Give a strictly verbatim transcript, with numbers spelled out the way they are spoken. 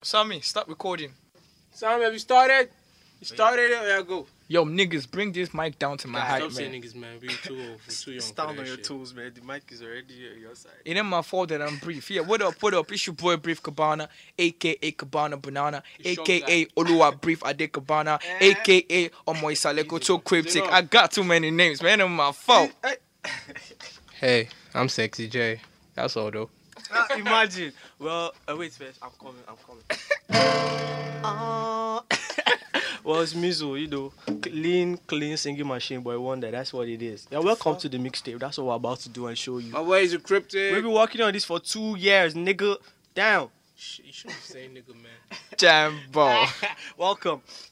Sammy, stop recording. Sam, have you started? You started it? Yeah, go. Yo, niggas, bring this mic down to my Guys, height, stop man. saying niggas, man. We too old. We're too young. Stand for that on your shit. toes, man. The mic is already at your side. It ain't my fault that I'm brief. Yeah, what up, what up? It's your boy Brief Cabana, aka Cabana Banana, You short aka Oluwa Brief Ade Cabana, aka Omoy Saleko Too Cryptic. I got too many names, man. It ain't my fault. Hey, I'm Sexy J. That's all though. Ah, imagine. Well, uh, wait first. I'm coming. I'm coming. uh, well, it's Mizo, you know, clean, clean singing machine boy wonder. That's what it is. Yeah, welcome to the mixtape. That's what we're about to do and show you. My boy is a cryptic. We've been working on this for two years, nigga. Down. Sh- You shouldn't be saying nigga, man. Jambo. Welcome.